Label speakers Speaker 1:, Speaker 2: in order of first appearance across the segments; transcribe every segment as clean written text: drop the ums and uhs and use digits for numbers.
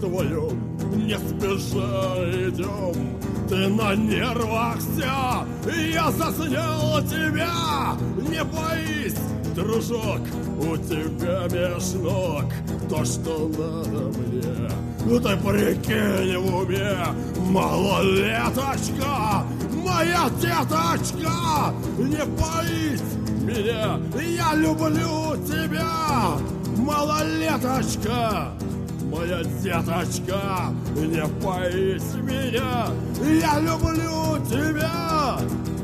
Speaker 1: вдвоем, не спеша идем. Ты на нервах вся, и я заснял тебя. Не боись, дружок, у тебя меж ног то, что надо мне. Ну ты прикинь в уме, малолеточка, моя деточка. Не боись меня, я люблю тебя, малолеточка. Моя деточка, не боись меня, я люблю тебя.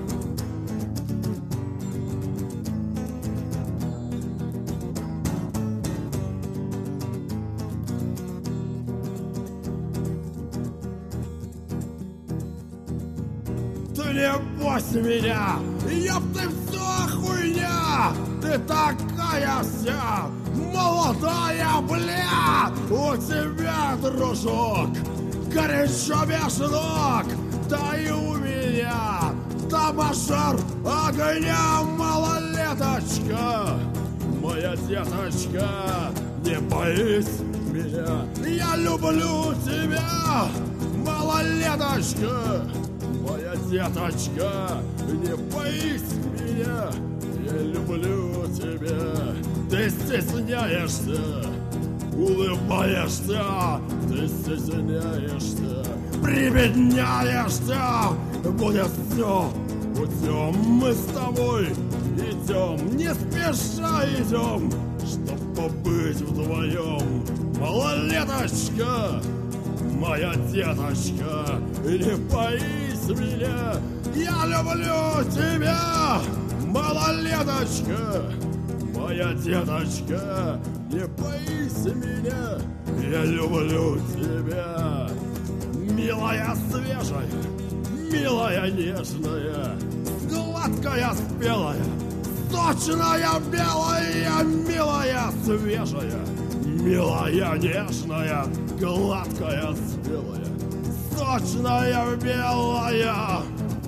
Speaker 1: Ты не бойся меня, ёб ты вся хуйня. Ты такая вся молодая, бля. У тебя, дружок, горячо без ног. Да и у меня табашар огня, малолеточка. Моя деточка, не боись меня, я люблю тебя, малолеточка. Моя деточка, не боись меня, я люблю тебя. Ты стесняешься, улыбаешься, ты стесняешься, прибедняешься. Будет все путем, мы с тобой идем, не спеша идем, чтоб побыть вдвоем. Малолеточка, моя деточка, не боись меня, я люблю тебя, малолеточка. Моя деточка, не боись меня, я люблю тебя. Милая свежая, милая нежная, гладкая спелая, сочная белая, милая свежая, милая нежная, гладкая спелая, сочная белая.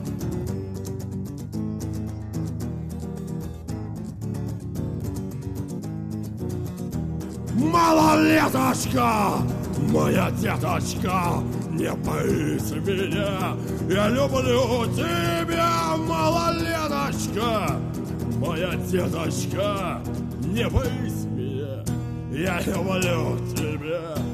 Speaker 1: Малолеточка, моя деточка, не боись меня, я люблю тебя, малолеточка. Моя деточка, не боись меня, я люблю тебя.